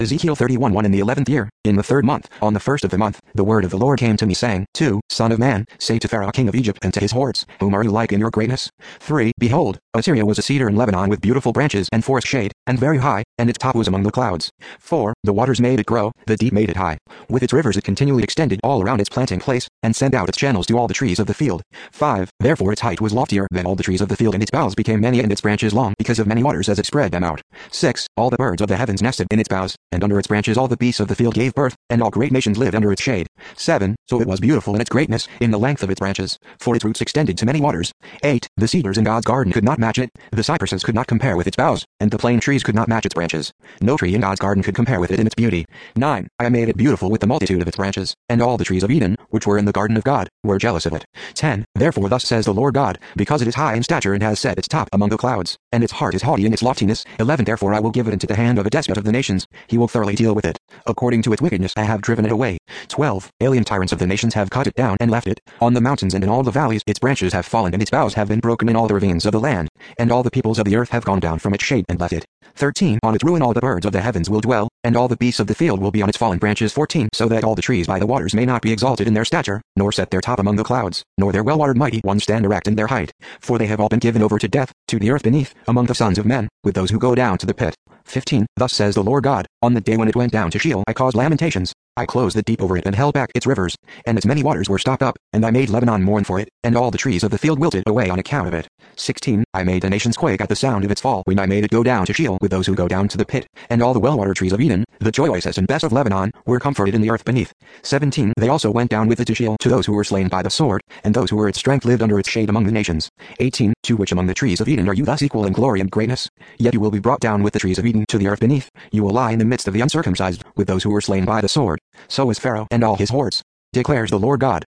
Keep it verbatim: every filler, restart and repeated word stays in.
Ezekiel thirty-one one In the eleventh year, in the third month, on the first of the month, the word of the Lord came to me, saying, two. Son of man, say to Pharaoh king of Egypt and to his hordes, whom are you like in your greatness? three. Behold, Assyria was a cedar in Lebanon with beautiful branches and forest shade, and very high, and its top was among the clouds. four. The waters made it grow, the deep made it high. With its rivers it continually extended all around its planting place, and sent out its channels to all the trees of the field. five. Therefore its height was loftier than all the trees of the field, and its boughs became many and its branches long because of many waters as it spread them out. six. All the birds of the heavens nested in its boughs, and under its branches all the beasts of the field gave birth, and all great nations lived under its shade. seven. So it was beautiful in its greatness, in the length of its branches, for its roots extended to many waters. eight. The cedars in God's garden could not match it, the cypresses could not compare with its boughs, and the plane trees could not match its branches. No tree in God's garden could compare with it in its beauty. nine. I made it beautiful with the multitude of its branches, and all the trees of Eden, which were in the garden of God, were jealous of it. ten. Therefore thus says the Lord God, because it is high in stature and has set its top among the clouds, and its heart is haughty in its loftiness. eleven. Therefore I will give it into the hand of a despot of the nations, he will thoroughly deal with it. According to its wickedness I have driven it away. twelve. Alien tyrants of the nations have cut it down and left it. On the mountains and in all the valleys its branches have fallen and its boughs have been broken in all the ravines of the land, and all the peoples of the earth have gone down from its shade and left it. thirteen. On its ruin all the birds of the heavens will dwell, and all the beasts of the field will be on its fallen branches. fourteen. So that all the trees by the waters may not be exalted in their stature, nor set their top among the clouds, nor their well-watered mighty ones stand erect in their height. For they have all been given over to death, to the earth beneath, among the sons of men, with those who go down to the pit. fifteen. Thus says the Lord God, on the day when it went down to Sheol I caused lamentations. I closed the deep over it and held back its rivers, and its many waters were stopped up, and I made Lebanon mourn for it, and all the trees of the field wilted away on account of it. sixteen. I made the nations quake at the sound of its fall when I made it go down to Sheol with those who go down to the pit, and all the well-watered trees of Eden, the choicest and best of Lebanon, were comforted in the earth beneath. seventeen. They also went down with it to Sheol to those who were slain by the sword, and those who were its strength lived under its shade among the nations. eighteen. To which among the trees of Eden are you thus equal in glory and greatness? Yet you will be brought down with the trees of Eden to the earth beneath, you will lie in the midst of the uncircumcised, with those who were slain by the sword. So is Pharaoh and all his hordes, declares the Lord God.